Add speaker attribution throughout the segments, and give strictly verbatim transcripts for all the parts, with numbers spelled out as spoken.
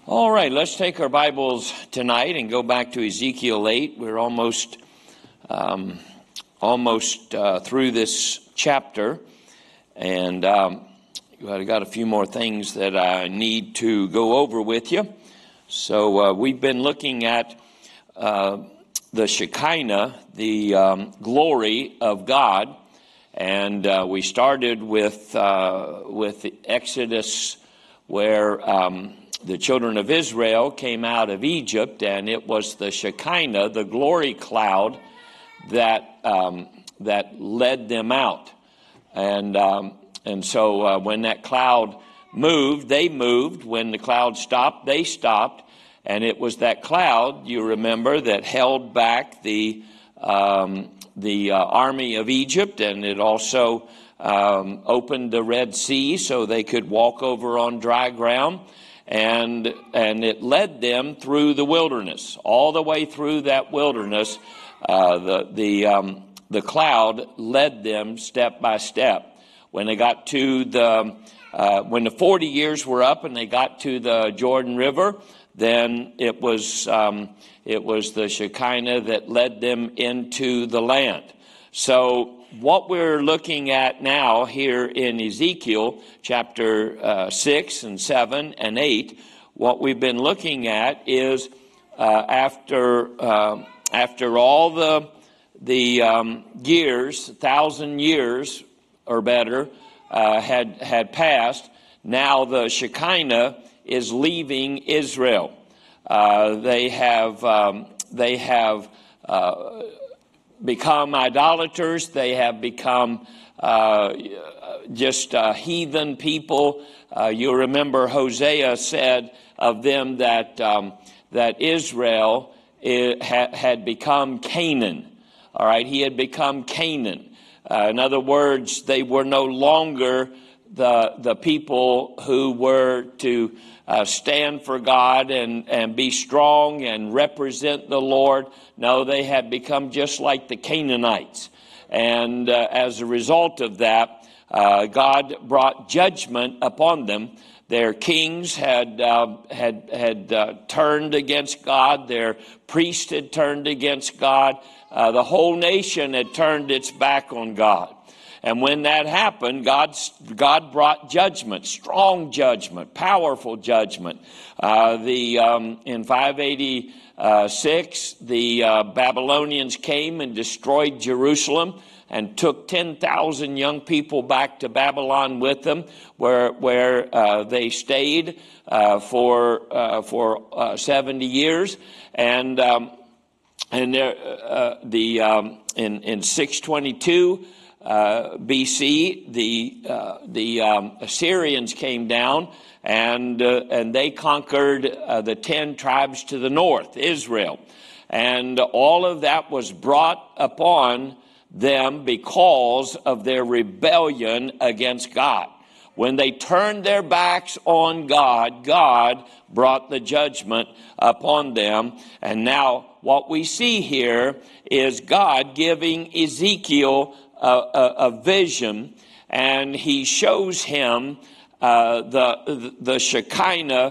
Speaker 1: All right, let's take our Bibles tonight and go back to Ezekiel eight. We're almost um, almost uh, through this chapter, and um, I've got a few more things that I need to go over with you. So uh, we've been looking at uh, the Shekinah, the um, glory of God, and uh, we started with uh, with the Exodus, where um, the children of Israel came out of Egypt, and it was the Shekinah, the glory cloud, that um, that led them out. And um, and so uh, when that cloud moved, they moved. When the cloud stopped, they stopped. And it was that cloud, you remember, that held back the um, the uh, army of Egypt, and it also um, opened the Red Sea so they could walk over on dry ground. And and it led them through the wilderness, all the way through that wilderness. Uh, the the um, the cloud led them step by step. When they got to the uh, when the forty years were up and they got to the Jordan River, then it was um, it was the Shekinah that led them into the land. So what we're looking at now here in Ezekiel chapter uh, six and seven and eight, what we've been looking at is uh, after uh, after all the the um, years, thousand years or better, uh, had had passed. Now the Shekinah is leaving Israel. Uh, they have um, they have. Uh, become idolaters. They have become uh, just uh, heathen people. Uh, you remember Hosea said of them that um, that Israel it, ha, had become Canaan. All right, he had become Canaan. Uh, in other words, they were no longer the the people who were to Uh, stand for God and, and be strong and represent the Lord. No, they had become just like the Canaanites. And uh, as a result of that, uh, God brought judgment upon them. Their kings had uh, had had uh, turned against God. Their priest had turned against God. Uh, the whole nation had turned its back on God. And when that happened, God, God brought judgment, strong judgment, powerful judgment. Uh, the um, in five eighty-six, the uh, Babylonians came and destroyed Jerusalem and took ten thousand young people back to Babylon with them, where where uh, they stayed uh, for uh, for uh, seventy years, and um, and there, uh, the um, in in six twenty-two. Uh, B C, the uh, the um, Assyrians came down and uh, and they conquered uh, the ten tribes to the north, Israel, and all of that was brought upon them because of their rebellion against God. When they turned their backs on God, God brought the judgment upon them. And now what we see here is God giving Ezekiel A, a, a vision, and he shows him uh, the the Shekinah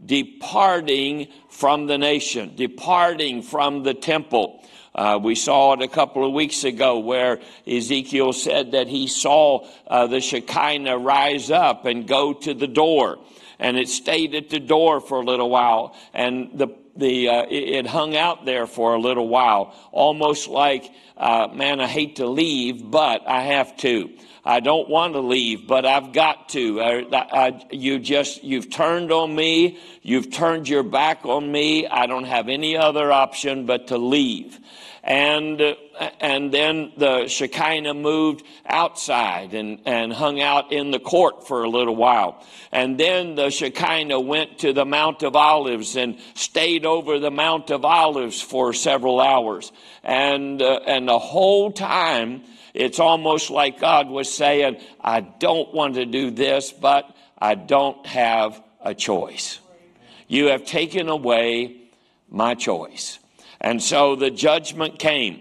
Speaker 1: departing from the nation, departing from the temple. Uh, we saw it a couple of weeks ago where Ezekiel said that he saw uh, the Shekinah rise up and go to the door, and it stayed at the door for a little while, and the The uh, it hung out there for a little while, almost like, uh, man, I hate to leave, but I have to. I don't want to leave, but I've got to. I, I, you just, you've turned on me. You've turned your back on me. I don't have any other option but to leave. And uh, and then the Shekinah moved outside and, and hung out in the court for a little while. And then the Shekinah went to the Mount of Olives and stayed over the Mount of Olives for several hours. And uh, and the whole time, it's almost like God was saying, I don't want to do this, but I don't have a choice. You have taken away my choice. And so the judgment came.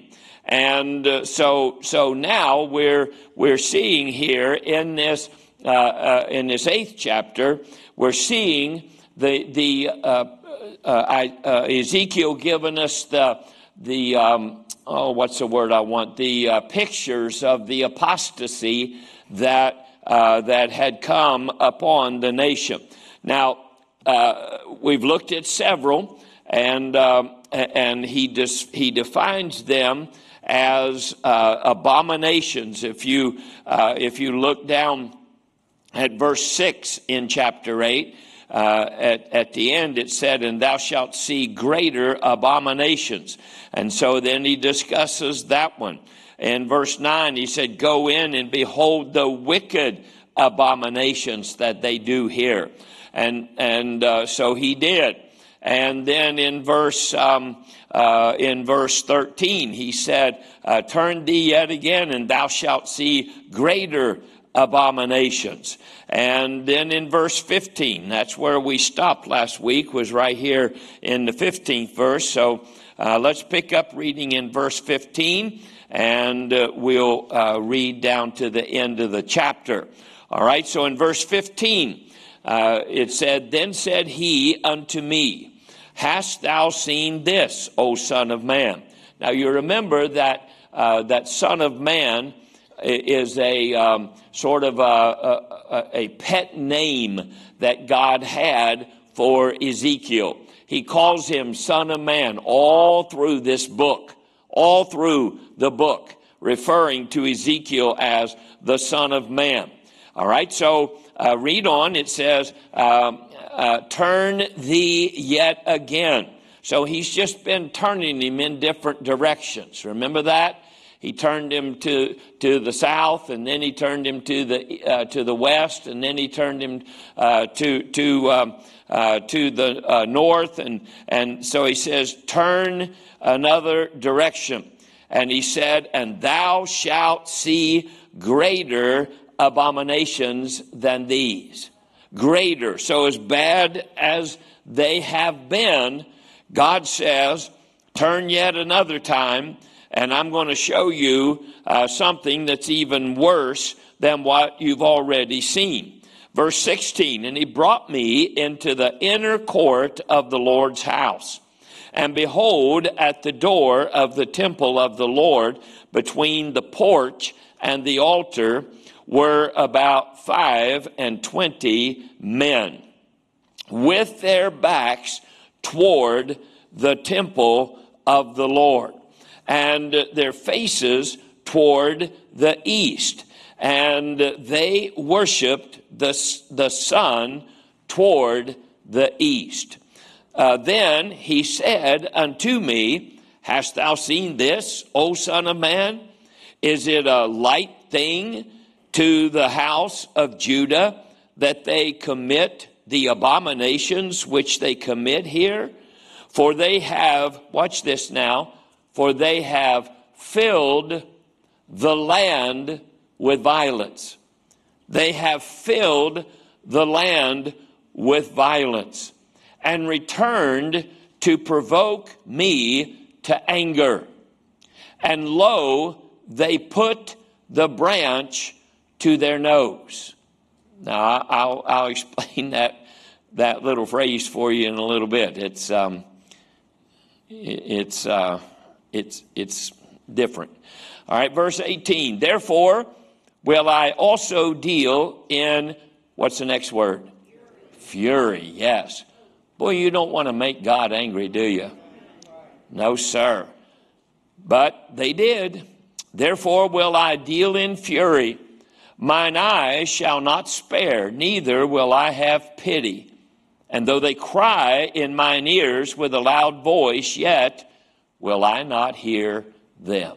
Speaker 1: And uh, so so now we're we're seeing here in this uh, uh, in this eighth chapter, we're seeing the the uh, uh, I, uh, Ezekiel given us the the um, oh what's the word I want the uh, pictures of the apostasy that uh, that had come upon the nation. Now uh, we've looked at several, and um, and he dis, he defines them as uh, abominations. If you uh, if you look down at verse six in chapter eight, uh, at, at the end it said, and thou shalt see greater abominations. And so then he discusses that one. In verse nine he said, go in and behold the wicked abominations that they do here. And, and uh, so he did. And then in verse um, uh, in verse thirteen, he said, uh, turn thee yet again, and thou shalt see greater abominations. And then in verse fifteen, that's where we stopped last week, was right here in the fifteenth verse. So uh, let's pick up reading in verse fifteen, and uh, we'll uh, read down to the end of the chapter. All right, so in verse fifteen, uh, it said, then said he unto me, hast thou seen this, O Son of Man? Now you remember that uh, that Son of Man is a um, sort of a, a, a pet name that God had for Ezekiel. He calls him Son of Man all through this book, all through the book, referring to Ezekiel as the Son of Man. All right, so uh, read on. It says, um, uh, turn thee yet again. So he's just been turning him in different directions. Remember that? He turned him to, to the south, and then he turned him to the uh, to the west, and then he turned him uh, to to um, uh, to the uh, north, and and so he says, turn another direction. And he said, and thou shalt see greater abominations than these. Greater. So as bad as they have been, God says, turn yet another time, and I'm going to show you uh, something that's even worse than what you've already seen. Verse sixteen, and he brought me into the inner court of the Lord's house. And behold, at the door of the temple of the Lord, between the porch and the altar, were about five and twenty men, with their backs toward the temple of the Lord, and their faces toward the east. And they worshiped the, the sun toward the east. Uh, then he said unto me, hast thou seen this, O Son of Man? Is it a light thing to the house of Judah that they commit the abominations which they commit here? For they have, watch this now, for they have filled the land with violence. They have filled the land with violence, and returned to provoke me to anger. And lo, they put the branch to their nose. Now, I'll, I'll explain that that little phrase for you in a little bit. It's um, it's uh, it's it's different. All right, verse eighteen. Therefore, will I also deal in, what's the next word? Fury. Yes. Boy, you don't want to make God angry, do you? No, sir. But they did. Therefore will I deal in fury. Mine eyes shall not spare, neither will I have pity. And though they cry in mine ears with a loud voice, yet will I not hear them.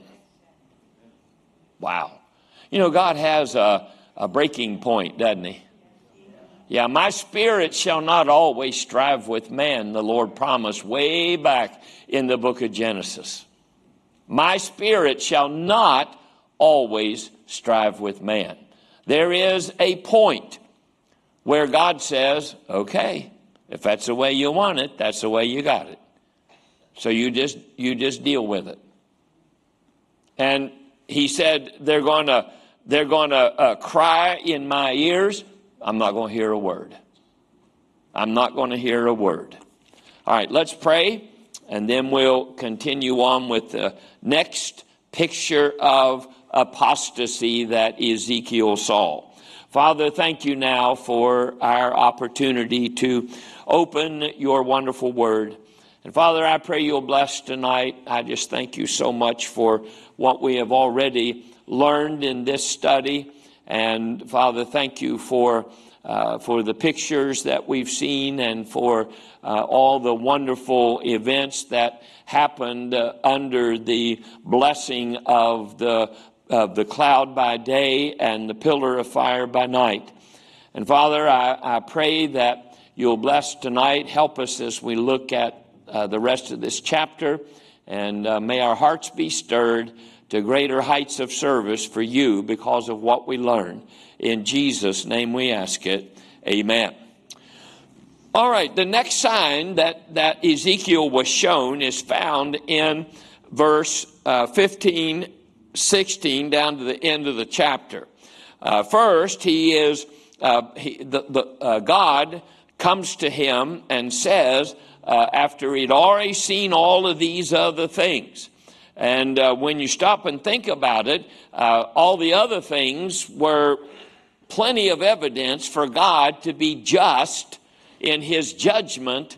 Speaker 1: Wow. You know, God has a, a breaking point, doesn't he? Yeah, my spirit shall not always strive with man, the Lord promised way back in the book of Genesis. My spirit shall not always strive with man. There is a point where God says, okay, if that's the way you want it, that's the way you got it. So you just you just deal with it. And he said they're going to they're going to uh, cry in my ears. I'm not going to hear a word. I'm not going to hear a word. All right, let's pray, and then we'll continue on with the next picture of apostasy that Ezekiel saw. Father, thank you now for our opportunity to open your wonderful word. And Father, I pray you'll bless tonight. I just thank you so much for what we have already learned in this study. And Father, thank you for uh, for the pictures that we've seen and for uh, all the wonderful events that happened uh, under the blessing of the of the cloud by day and the pillar of fire by night. And Father, I, I pray that you'll bless tonight. Help us as we look at uh, the rest of this chapter, and uh, may our hearts be stirred to greater heights of service for you because of what we learn. In Jesus' name we ask it. Amen. All right, the next sign that, that Ezekiel was shown is found in verse uh, fifteen, sixteen, down to the end of the chapter. Uh, first, he is uh, he, the, the uh, God comes to him and says, uh, after he'd already seen all of these other things, and uh, when you stop and think about it, uh, all the other things were plenty of evidence for God to be just in his judgment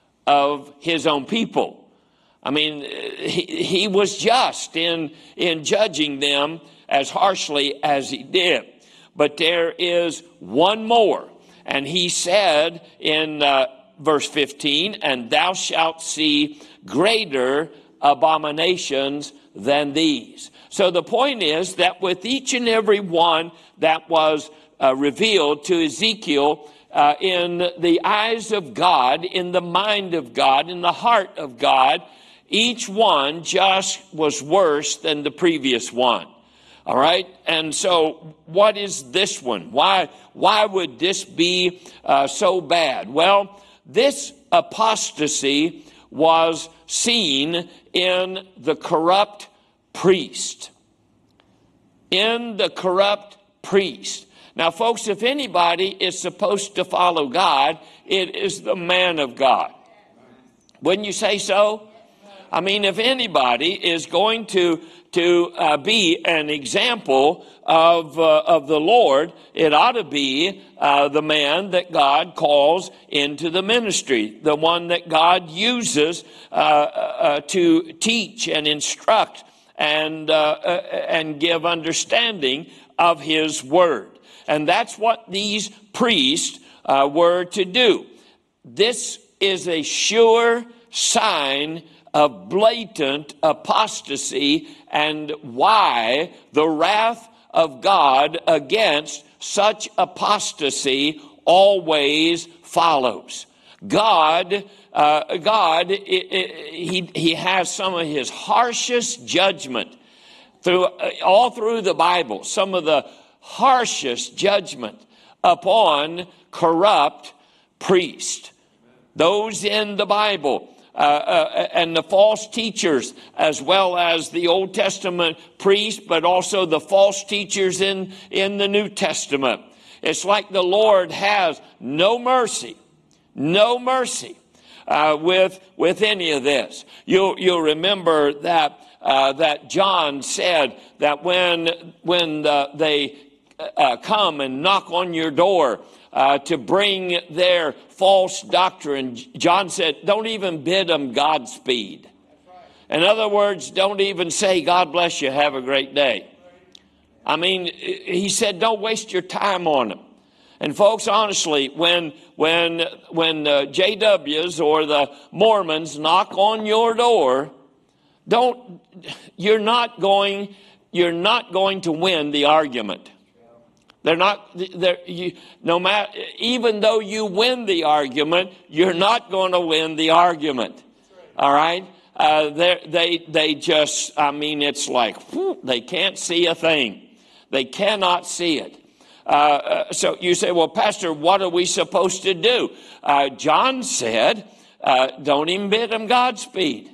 Speaker 1: of his own people. I mean, he, he was just in, in judging them as harshly as he did. But there is one more. And he said in uh, verse fifteen, and thou shalt see greater abominations than these. So the point is that with each and every one that was uh, revealed to Ezekiel, uh, in the eyes of God, in the mind of God, in the heart of God, each one just was worse than the previous one. All right? And so what is this one? Why, why would this be uh, so bad? Well, this apostasy was seen in the corrupt priest. In the corrupt priest. Now, folks, if anybody is supposed to follow God, it is the man of God. Wouldn't you say so? I mean, if anybody is going to to uh, be an example of uh, of the Lord, it ought to be uh, the man that God calls into the ministry, the one that God uses uh, uh, to teach and instruct and uh, uh, and give understanding of His word. And that's what these priests uh, were to do. This is a sure sign of blatant apostasy, and why the wrath of God against such apostasy always follows. God, uh, God, it, it, he he has some of His harshest judgment through all through the Bible. Some of the harshest judgment upon corrupt priests. Those in the Bible. Uh, uh, and the false teachers, as well as the Old Testament priests, but also the false teachers in, in the New Testament. It's like the Lord has no mercy, no mercy uh, with with any of this. You'll you'll remember that uh, that John said that when when the, they uh, come and knock on your door Uh, to bring their false doctrine, John said, don't even bid them Godspeed. In other words, don't even say, God bless you, have a great day. I mean, he said, don't waste your time on them. And folks, honestly, when when when the J Ws or the Mormons knock on your door, don't you're not going you're not going to win the argument. They're not, they're, you, no matter, even though you win the argument, you're not going to win the argument. All right? Uh, they, they just, I mean, it's like, whew, they can't see a thing. They cannot see it. Uh, uh, so you say, well, Pastor, what are we supposed to do? Uh, John said, uh, don't even bid them Godspeed.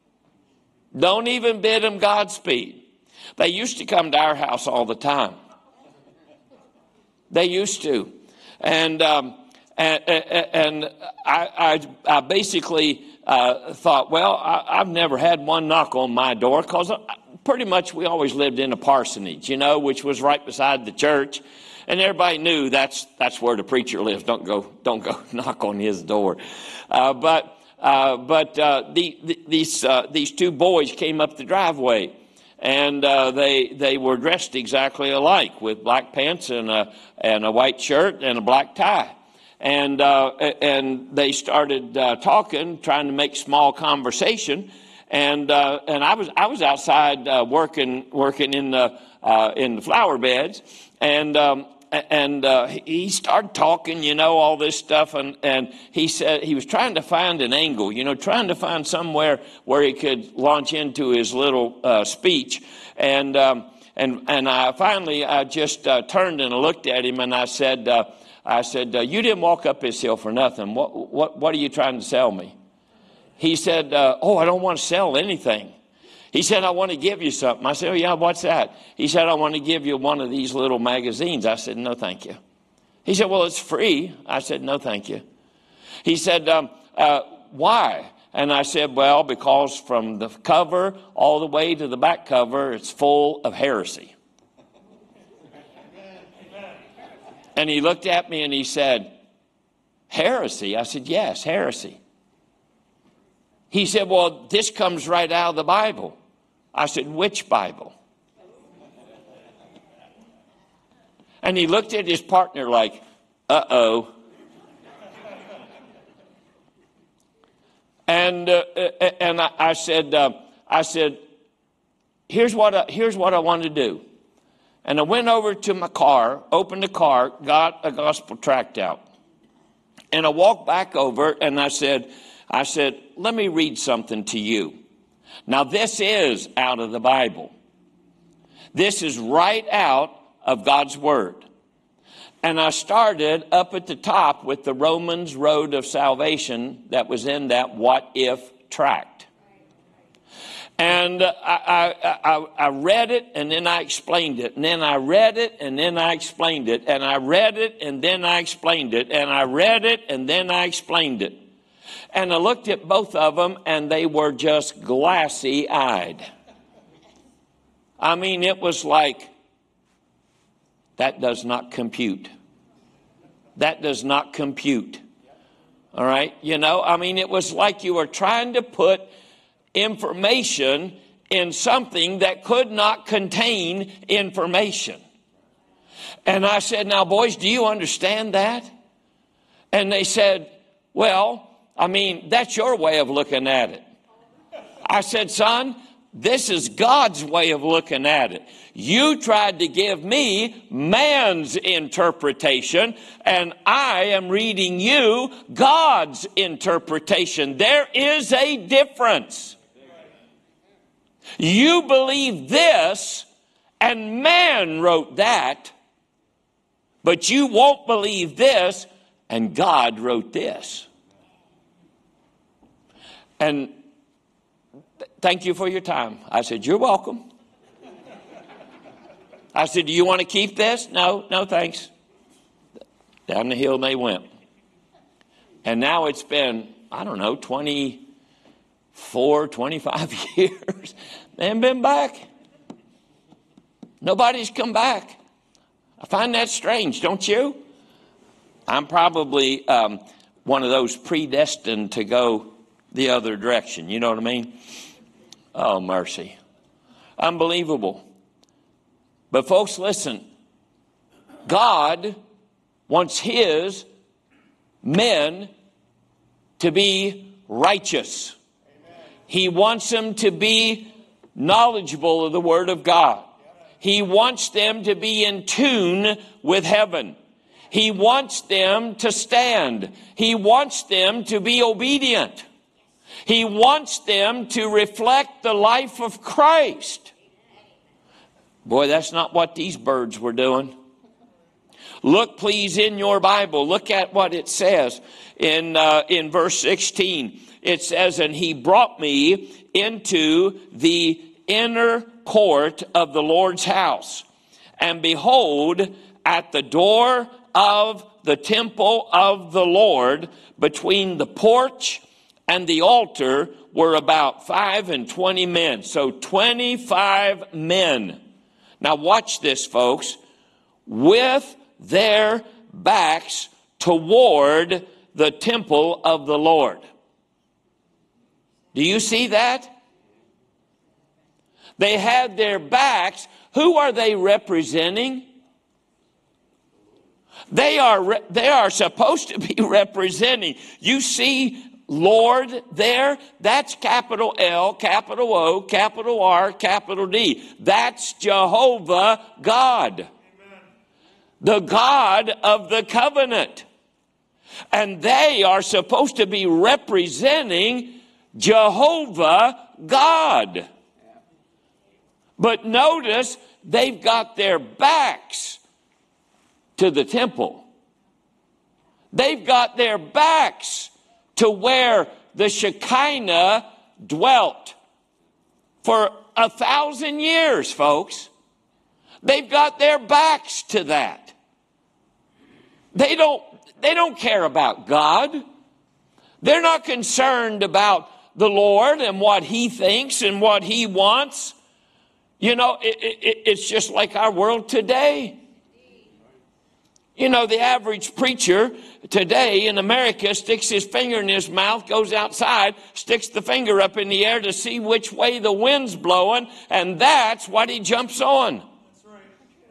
Speaker 1: Don't even bid them Godspeed. They used to come to our house all the time. They used to. And um, And, and I, I, I basically uh, thought, well, I, I've never had one knock on my door, because pretty much we always lived in a parsonage, you know, which was right beside the church. And everybody knew that's that's where the preacher lives. Don't go don't go knock on his door. Uh, but uh, but uh, the, the, these uh, these two boys came up the driveway, and uh, they they were dressed exactly alike, with black pants and a and a white shirt and a black tie. And uh, and they started uh, talking, trying to make small conversation. And uh, and I was I was outside uh, working working in the uh, in the flower beds, and um, and uh, he started talking, you know, all this stuff, and and he said he was trying to find an angle, you know, trying to find somewhere where he could launch into his little uh, speech, and um, and and I finally I just uh, turned and looked at him, and I said uh, I said uh, you didn't walk up this hill for nothing. What what what are you trying to sell me? He said, uh, oh, I don't want to sell anything. He said, I want to give you something. I said, oh, yeah, what's that? He said, I want to give you one of these little magazines. I said, no, thank you. He said, well, it's free. I said, no, thank you. He said, um, uh, why? And I said, well, because from the cover all the way to the back cover, it's full of heresy. And he looked at me and he said, heresy? I said, yes, heresy. He said, well, this comes right out of the Bible. I said, which Bible? And he looked at his partner like, uh-oh. And uh, and I, I said, uh, I said, here's what I, here's what I want to do. And I went over to my car, opened the car, got a gospel tract out. And I walked back over and I said, I said, let me read something to you. Now, this is out of the Bible. This is right out of God's Word. And I started up at the top with the Romans Road of Salvation that was in that What If tract. And I, I, I, I read it, and then I explained it. And then I read it, and then I explained it. And I read it, and then I explained it. And I read it, and then I explained it. And I looked at both of them, and they were just glassy-eyed. I mean, it was like, that does not compute. That does not compute. All right? You know, I mean, it was like you were trying to put information in something that could not contain information. And I said, now, boys, do you understand that? And they said, well, I mean, that's your way of looking at it. I said, son, this is God's way of looking at it. You tried to give me man's interpretation, and I am reading you God's interpretation. There is a difference. You believe this, and man wrote that, but you won't believe this, and God wrote this. And th- thank you for your time. I said, you're welcome. I said, do you want to keep this? No, no, thanks. Down the hill they went. And now it's been, I don't know, twenty-four, twenty-five years. They haven't been back. Nobody's come back. I find that strange, don't you? I'm probably um, one of those predestined to go the other direction. You know what I mean? Oh, mercy. Unbelievable. But folks, listen. God wants his men to be righteous. He wants them to be knowledgeable of the Word of God. He wants them to be in tune with heaven. He wants them to stand. He wants them to be obedient. He wants them to reflect the life of Christ. Boy, that's not what these birds were doing. Look, please, in your Bible. Look at what it says in uh, in verse sixteen. It says, and he brought me into the inner court of the Lord's house. And behold, at the door of the temple of the Lord, between the porch and the altar, were about five and twenty men. So twenty-five men. Now watch this, folks. With their backs toward the temple of the Lord. Do you see that? They had their backs. Who are they representing? They are, they are supposed to be representing. You see Lord there? That's capital L, capital O, capital R, capital D. That's Jehovah God. Amen. The God of the covenant. And they are supposed to be representing Jehovah God. But notice they've got their backs to the temple. They've got their backs to where the Shekinah dwelt for a thousand years, folks. They've got their backs to that. They don't, they don't care about God. They're not concerned about the Lord and what He thinks and what He wants. You know, it, it, it's just like our world today. You know, the average preacher today in America sticks his finger in his mouth, goes outside, sticks the finger up in the air to see which way the wind's blowing, and that's what he jumps on. That's right.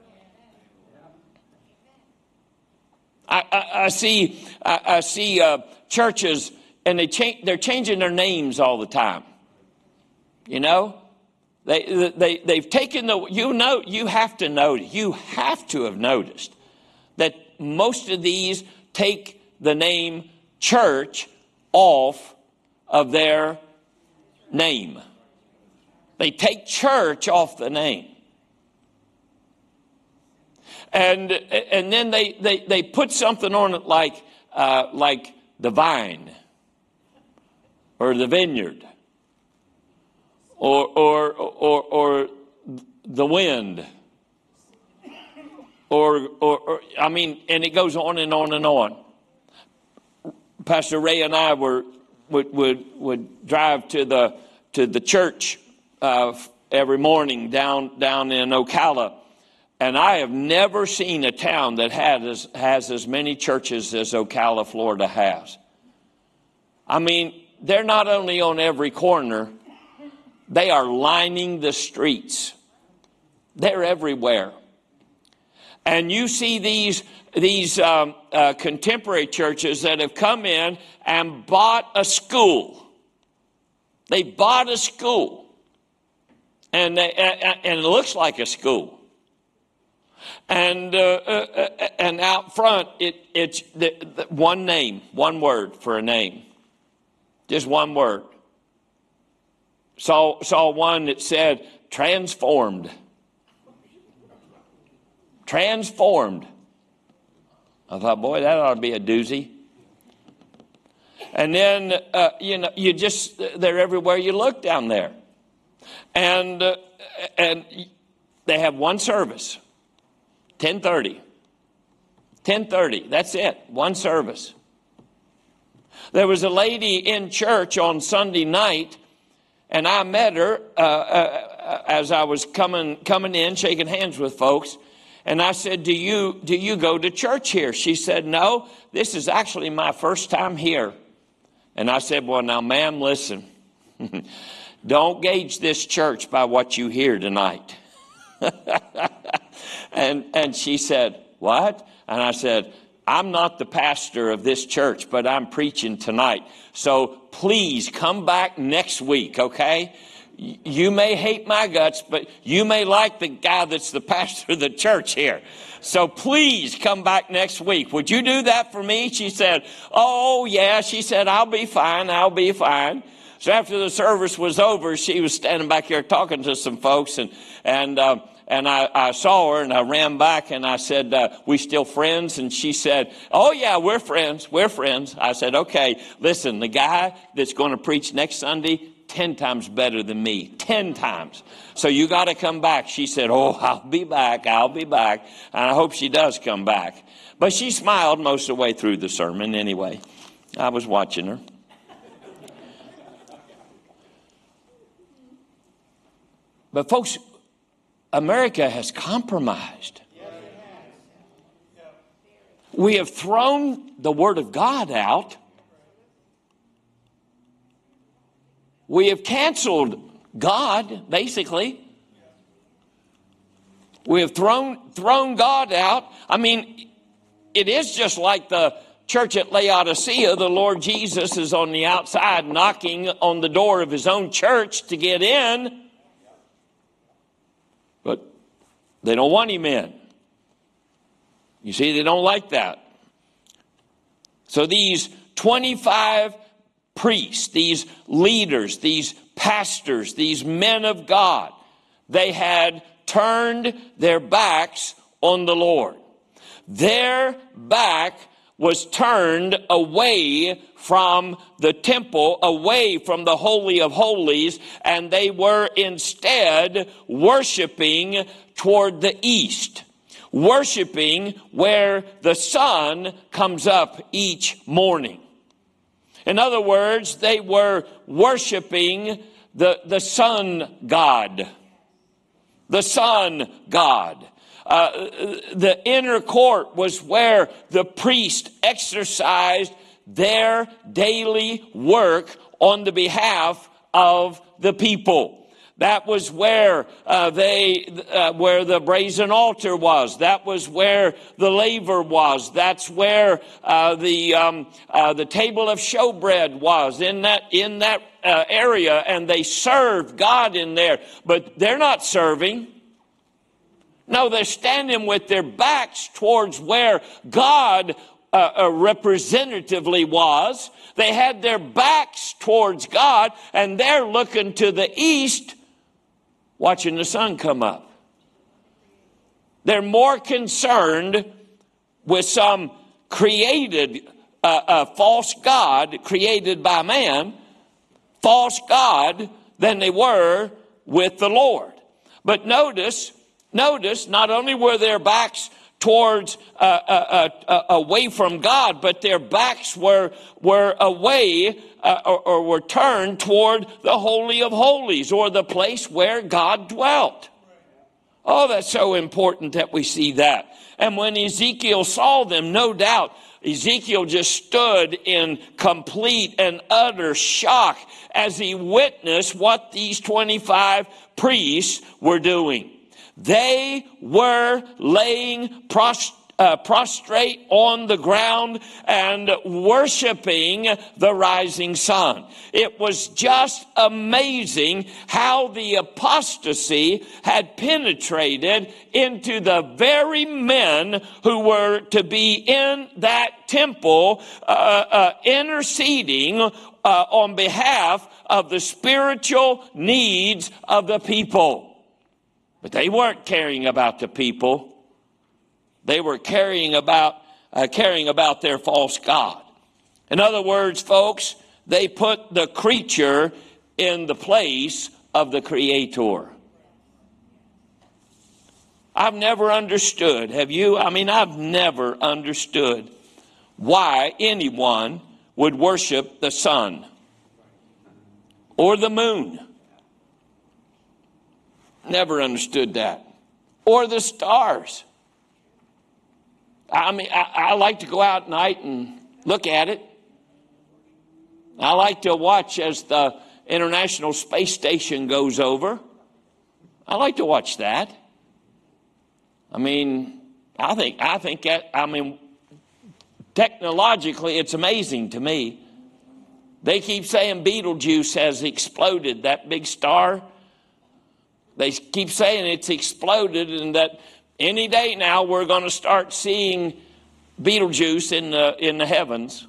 Speaker 1: I, I, I see, I, I see uh, churches, and they change, they're changing their names all the time. You know, they they they've taken the. You know, you have to know. You have to have noticed that most of these take the name church off of their name. They take church off the name. And and then they, they, they put something on it like, uh, like the vine or the vineyard or, or, or, or the wind. Or, or, or, I mean, and it goes on and on and on. Pastor Ray and I were would would, would drive to the to the church uh, every morning down down in Ocala, and I have never seen a town that has has as many churches as Ocala, Florida has. I mean, they're not only on every corner; they are lining the streets. They're everywhere. And you see these, these um, uh, contemporary churches that have come in and bought a school. They bought a school. And, they, and it looks like a school. And, uh, uh, and out front, it, it's the, the one name, one word for a name. Just one word. Saw, saw one that said, transformed. Transformed. I thought, boy, that ought to be a doozy. And then, uh, you know, you just, they're everywhere you look down there. And, uh, and they have one service, ten thirty. ten thirty, that's it, one service. There was a lady in church on Sunday night, and I met her uh, uh, as I was coming coming in, shaking hands with folks. And I said, do you do you go to church here? She said, no, this is actually my first time here. And I said, well, now, ma'am, listen. Don't gauge this church by what you hear tonight. and and she said, what? And I said, I'm not the pastor of this church, but I'm preaching tonight. So please come back next week, okay? You may hate my guts, but you may like the guy that's the pastor of the church here. So please come back next week. Would you do that for me? She said, oh, yeah. She said, I'll be fine. I'll be fine. So after the service was over, she was standing back here talking to some folks. And and uh, and I, I saw her, and I ran back, and I said, uh, we still friends? And she said, oh, yeah, we're friends. We're friends. I said, okay, listen, the guy that's going to preach next Sunday, ten times better than me, ten times. So you got to come back. She said, oh, I'll be back. I'll be back. And I hope she does come back. But she smiled most of the way through the sermon anyway. I was watching her. But folks, America has compromised. We have thrown the Word of God out. We have canceled God, basically. We have thrown thrown God out. I mean, it is just like the church at Laodicea. The Lord Jesus is on the outside knocking on the door of his own church to get in. But they don't want him in. You see, they don't like that. So these twenty-five priests, these leaders, these pastors, these men of God, they had turned their backs on the Lord. Their back was turned away from the temple, away from the Holy of Holies, and they were instead worshiping toward the east, worshiping where the sun comes up each morning. In other words, they were worshiping the, the sun god, the sun god. Uh, the inner court was where the priest exercised their daily work on the behalf of the people. That was where uh, they, uh, where the brazen altar was. That was where the laver was. That's where uh, the um, uh, the table of showbread was, in that in that uh, area, and they served God in there. But they're not serving. No, they're standing with their backs towards where God uh, uh, representatively was. They had their backs towards God, and they're looking to the east, watching the sun come up. They're more concerned with some created uh, uh, false god created by man, false god, than they were with the Lord. But notice, notice, not only were their backs towards uh, uh, uh, away from God, but their backs were were away uh, or, or were turned toward the Holy of Holies, or the place where God dwelt. Oh, that's so important that we see that. And when Ezekiel saw them, no doubt Ezekiel just stood in complete and utter shock as he witnessed what these twenty-five priests were doing. They were laying prostrate, uh, prostrate on the ground and worshiping the rising sun. It was just amazing how the apostasy had penetrated into the very men who were to be in that temple uh, uh, interceding uh, on behalf of the spiritual needs of the people. But they weren't caring about the people. They were caring about uh, caring about their false god. In other words, folks, they put the creature in the place of the Creator. I've never understood, have you? I mean, I've never understood why anyone would worship the sun or the moon. Never understood that. Or the stars. I mean, I, I like to go out at night and look at it. I like to watch as the International Space Station goes over. I like to watch that. I mean, I think, I think that, I mean, technologically, it's amazing to me. They keep saying Betelgeuse has exploded, that big star. They keep saying it's exploded, and that any day now we're going to start seeing Betelgeuse in the in the heavens.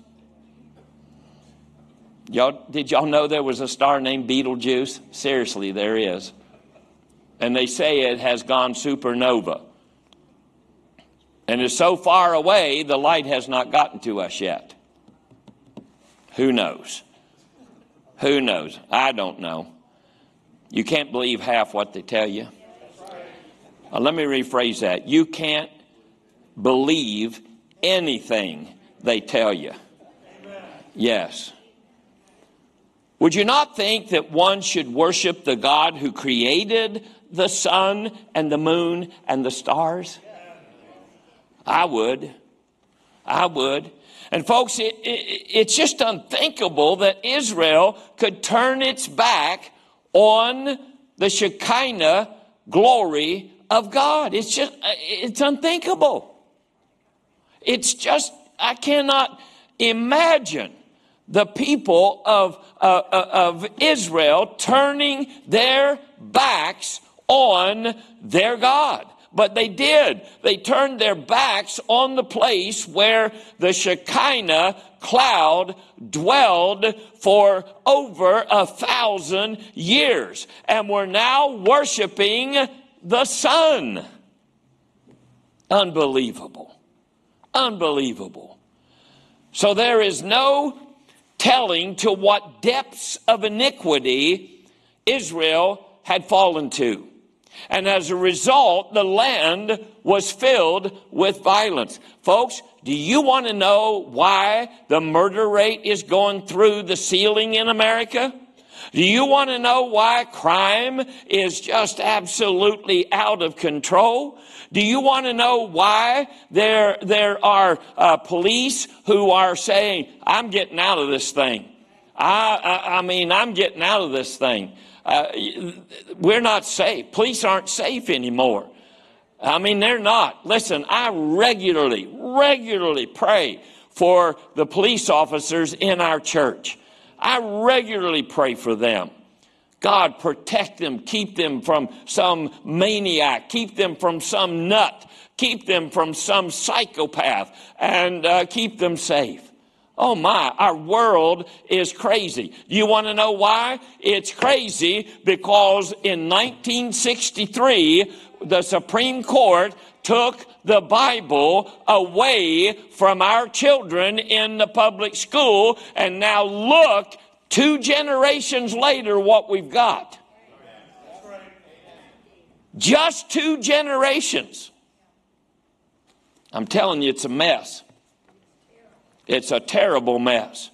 Speaker 1: Y'all, did y'all know there was a star named Betelgeuse? Seriously, there is. And they say it has gone supernova. And it's so far away, the light has not gotten to us yet. Who knows? Who knows? I don't know. You can't believe half what they tell you. Uh, let me rephrase that. You can't believe anything they tell you. Yes. Would you not think that one should worship the God who created the sun and the moon and the stars? I would. I would. And folks, it, it, it's just unthinkable that Israel could turn its back on the Shekinah glory of God. It's just, it's unthinkable. It's just, I cannot imagine the people of, uh, of Israel turning their backs on their God. But they did. They turned their backs on the place where the Shekinah cloud dwelled for over a thousand years. And were now worshiping the sun. Unbelievable. Unbelievable. So there is no telling to what depths of iniquity Israel had fallen to. And as a result, the land was filled with violence. Folks, do you want to know why the murder rate is going through the ceiling in America? Do you want to know why crime is just absolutely out of control? Do you want to know why there, there are uh, police who are saying, I'm getting out of this thing. I, I, I mean, I'm getting out of this thing. Uh, we're not safe. Police aren't safe anymore. I mean, they're not. Listen, I regularly, regularly pray for the police officers in our church. I regularly pray for them. God, protect them, keep them from some maniac, keep them from some nut, keep them from some psychopath, and uh, keep them safe. Oh my, our world is crazy. You want to know why? It's crazy because in nineteen sixty-three, the Supreme Court took the Bible away from our children in the public school, and now look, two generations later, what we've got. Just two generations. I'm telling you, it's a mess. It's a terrible mess.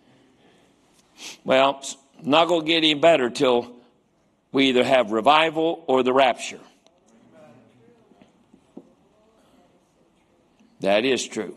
Speaker 1: Well, it's not going to get any better till we either have revival or the rapture. That is true.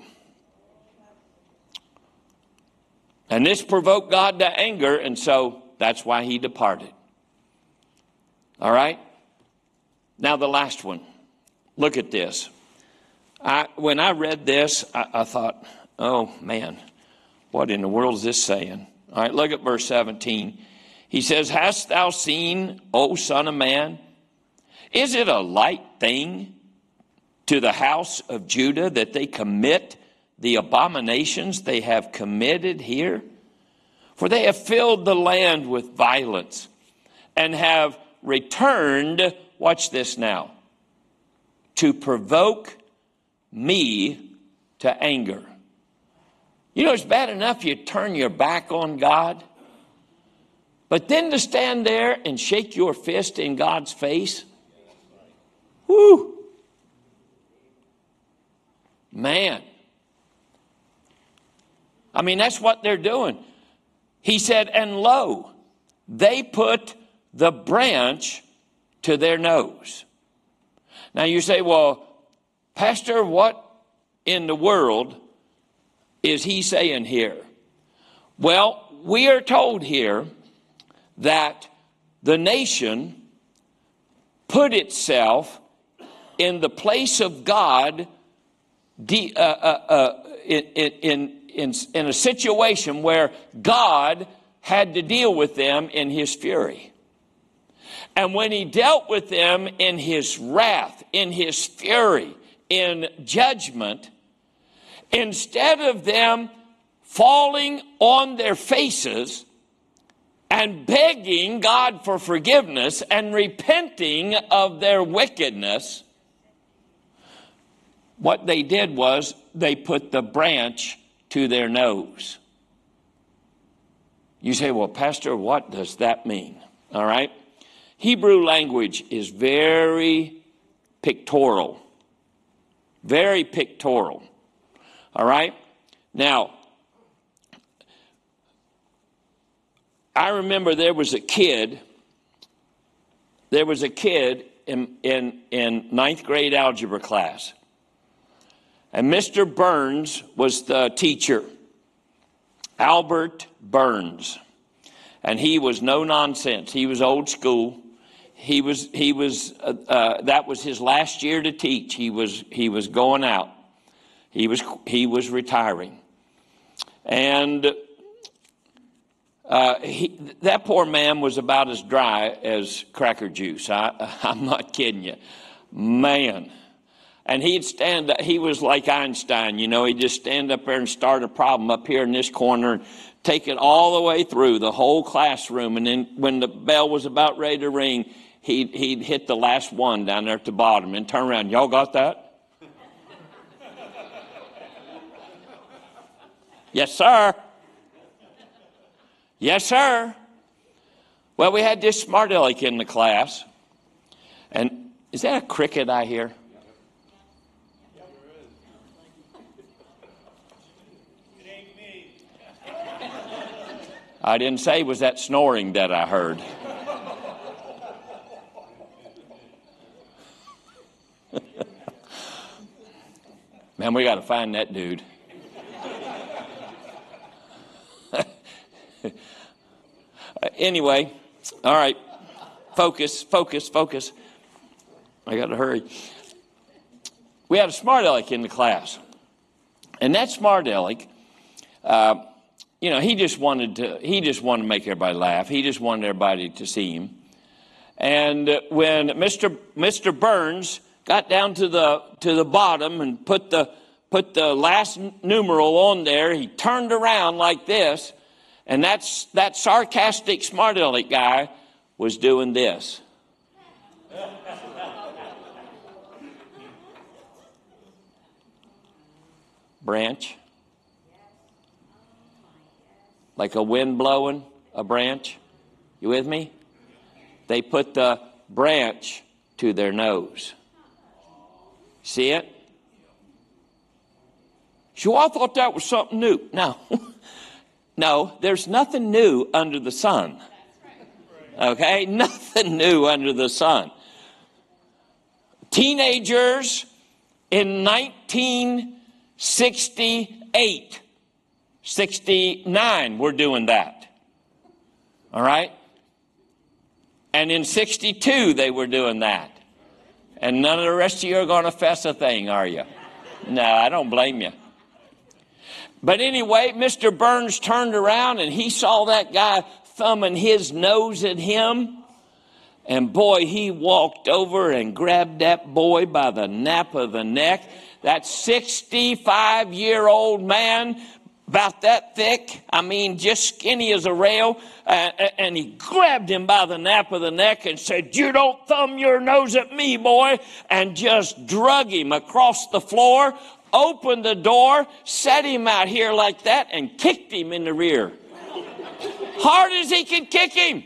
Speaker 1: And this provoked God to anger, and so that's why he departed. All right? Now the last one. Look at this. I, when I read this, I, I thought, oh, man, what in the world is this saying? All right, look at verse seventeen. He says, hast thou seen, O son of man? Is it a light thing to the house of Judah that they commit the abominations they have committed here? For they have filled the land with violence and have returned, watch this now, to provoke me to anger. You know, it's bad enough you turn your back on God, but then to stand there and shake your fist in God's face, whoo, man. I mean, that's what they're doing. He said, and lo, they put the branch to their nose. Now you say, well, Pastor, what in the world is he saying here? Well, we are told here that the nation put itself in the place of God de- uh, uh, uh, in, in, in, in a situation where God had to deal with them in his fury. And when he dealt with them in his wrath, in his fury, in judgment, instead of them falling on their faces and begging God for forgiveness and repenting of their wickedness, what they did was they put the branch to their nose. You say, well, Pastor, what does that mean? All right. Hebrew language is very pictorial. Very pictorial. All right? Now, I remember there was a kid, there was a kid in, in, in ninth grade algebra class. And Mister Burns was the teacher, Albert Burns. And he was no nonsense. He was old school. He was, he was, uh, uh, that was his last year to teach. He was, he was going out. He was, he was retiring. And uh, he, that poor man was about as dry as cracker juice. I, I'm not kidding you. Man. And he'd stand up, he was like Einstein, you know, he'd just stand up there and start a problem up here in this corner and take it all the way through the whole classroom. And then when the bell was about ready to ring, he'd, he'd hit the last one down there at the bottom and turn around. Y'all got that? Yes, sir. Yes, sir. Well, we had this smart aleck in the class. And is that a cricket I hear? I didn't say it was that snoring that I heard. Man, we got to find that dude. Anyway, all right. Focus, focus, focus. I got to hurry. We had a smart aleck in the class. And that smart aleck, uh, you know, he just wanted to, he just wanted to make everybody laugh. He just wanted everybody to see him. And when Mister Mister Burns got down to the to the bottom and put the put the last numeral on there, he turned around like this, and that's that sarcastic smart aleck guy was doing this. Branch. Like a wind blowing a branch. You with me? They put the branch to their nose. See it? So I thought that was something new. No. No, there's nothing new under the sun. Okay? Nothing new under the sun. Teenagers in nineteen sixty-eight, sixty-nine, we're doing that. All right? And in sixty-two, they were doing that. And none of the rest of you are going to fess a thing, are you? No, I don't blame you. But anyway, Mister Burns turned around and he saw that guy thumbing his nose at him. And boy, he walked over and grabbed that boy by the nape of the neck. That sixty-five-year-old man, about that thick, I mean, just skinny as a rail, uh, and he grabbed him by the nape of the neck and said, "You don't thumb your nose at me, boy," and just drug him across the floor, opened the door, set him out here like that, and kicked him in the rear. Hard as he could kick him.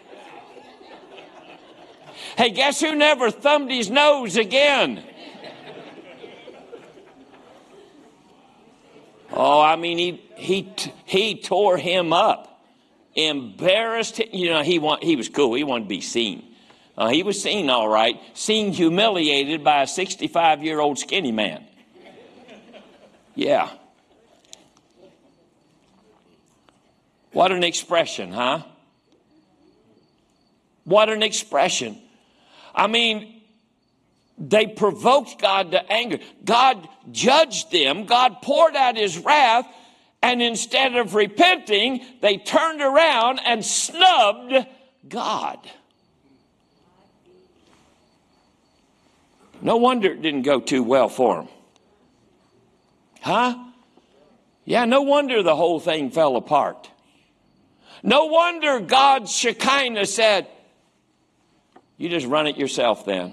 Speaker 1: Hey, guess who never thumbed his nose again? Oh, I mean, he he he tore him up, embarrassed him. You know, he want he was cool. He wanted to be seen. Uh, he was seen all right, seen humiliated by a sixty-five-year-old skinny man. Yeah. What an expression, huh? What an expression. I mean, they provoked God to anger. God judged them. God poured out his wrath. And instead of repenting, they turned around and snubbed God. No wonder it didn't go too well for them. Huh? Yeah, no wonder the whole thing fell apart. No wonder God's Shekinah said, "You just run it yourself then.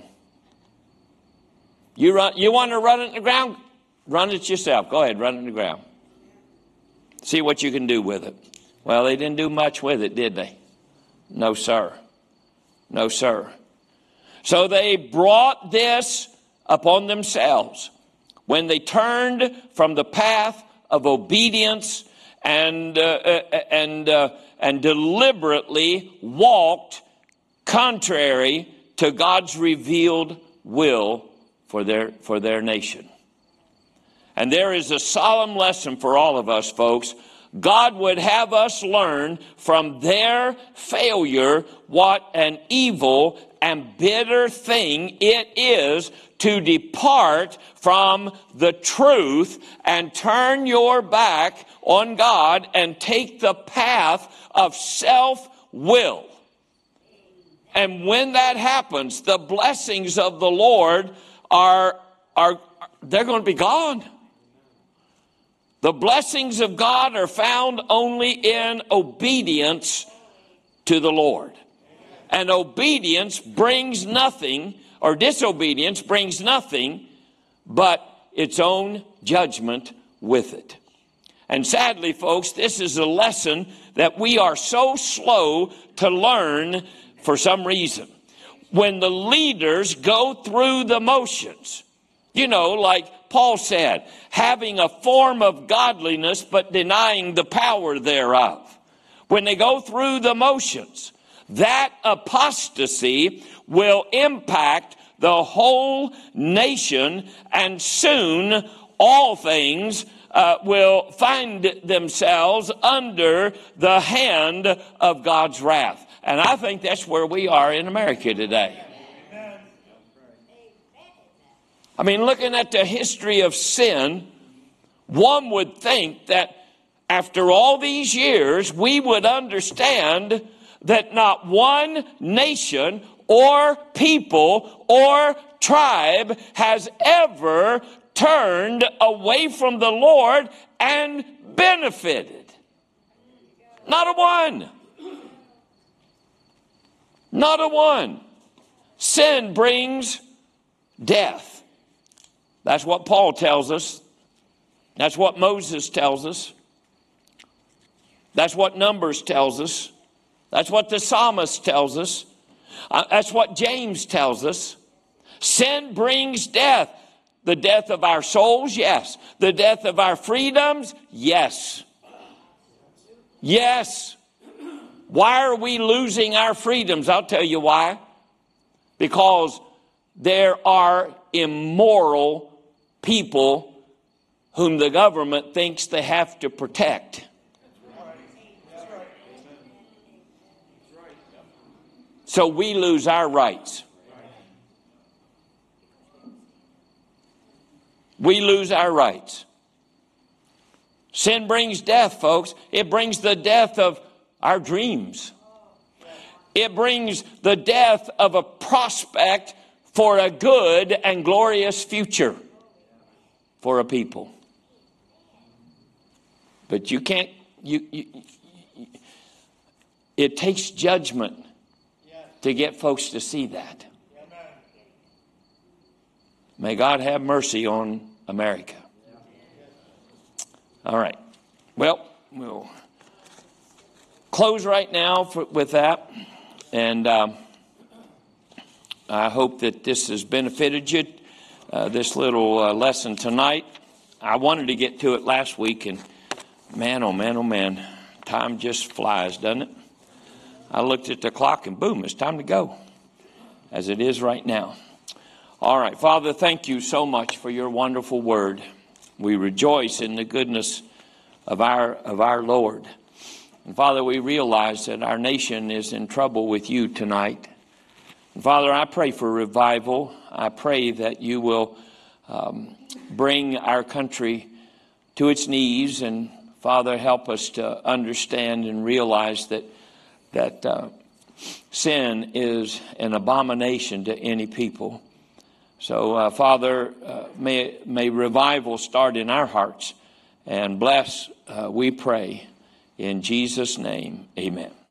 Speaker 1: You run. You want to run it in the ground? Run it yourself. Go ahead, run it in the ground. See what you can do with it." Well, they didn't do much with it, did they? No, sir. No, sir. So they brought this upon themselves. when they turned from the path of obedience and, uh, and, uh, and deliberately walked contrary to God's revealed will for their, for their nation. And there is a solemn lesson for all of us, folks. God would have us learn from their failure what an evil and bitter thing it is to depart from the truth and turn your back on God and take the path of self-will. And when that happens, the blessings of the Lord are, are they're going to be gone. The blessings of God are found only in obedience to the Lord. And obedience brings nothing, or disobedience brings nothing but its own judgment with it. And sadly, folks, this is a lesson that we are so slow to learn for some reason. When the leaders go through the motions, you know, like Paul said, having a form of godliness but denying the power thereof. When they go through the motions, that apostasy will impact the whole nation, and soon all things uh, will find themselves under the hand of God's wrath. And I think that's where we are in America today. I mean, looking at the history of sin, one would think that after all these years, we would understand that not one nation or people or tribe has ever turned away from the Lord and benefited. Not a one. Not a one. Sin brings death. That's what Paul tells us. That's what Moses tells us. That's what Numbers tells us. That's what the psalmist tells us. Uh, that's what James tells us. Sin brings death. The death of our souls, yes. The death of our freedoms, yes. Yes. Why are we losing our freedoms? I'll tell you why. Because there are immoral people whom the government thinks they have to protect. So we lose our rights. We lose our rights. Sin brings death, folks. It brings the death of our dreams. It brings the death of a prospect for a good and glorious future for a people. But you can't, you, you, you it takes judgment to get folks to see that. May God have mercy on America. All right. Well, we'll close right now for, with that. And um, I hope that this has benefited you, uh, this little uh, lesson tonight. I wanted to get to it last week, and man, oh man, oh man, time just flies, doesn't it? I looked at the clock, and boom, it's time to go, as it is right now. All right, Father, thank you so much for your wonderful word. We rejoice in the goodness of our of our Lord. And Father, we realize that our nation is in trouble with you tonight. And Father, I pray for revival. I pray that you will um, bring our country to its knees. And Father, help us to understand and realize that that uh, sin is an abomination to any people. So, uh, Father, uh, may, may revival start in our hearts, and bless, uh, we pray, in Jesus' name, amen.